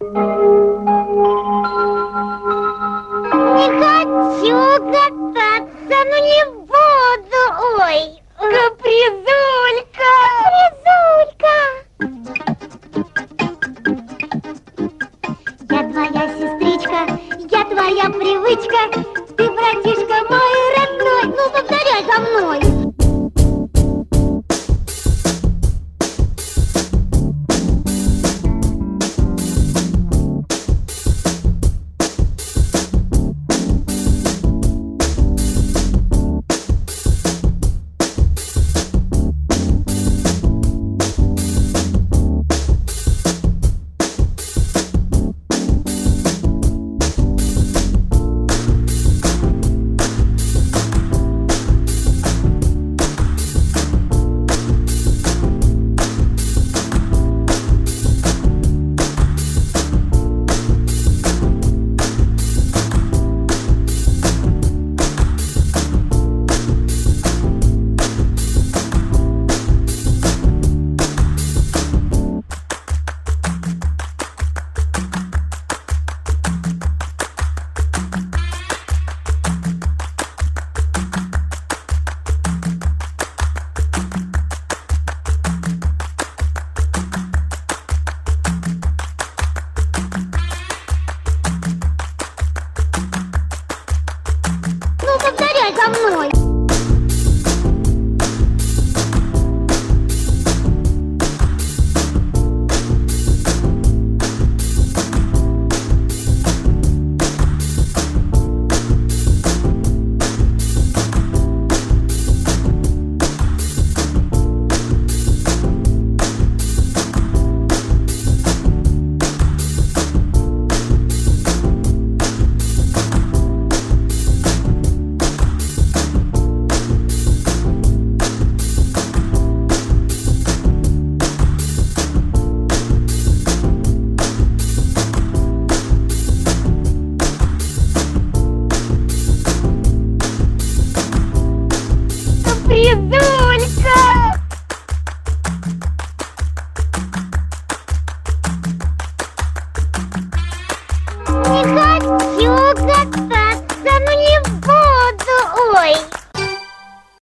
Не хочу кататься, ну не буду. Ой, капризулька. Капризулька. Я твоя сестричка, я твоя привычка. Ты, братишка мой родной, ну повторяй за мной. Ну повторяй за мной. Капризулька! Не хочу кататься.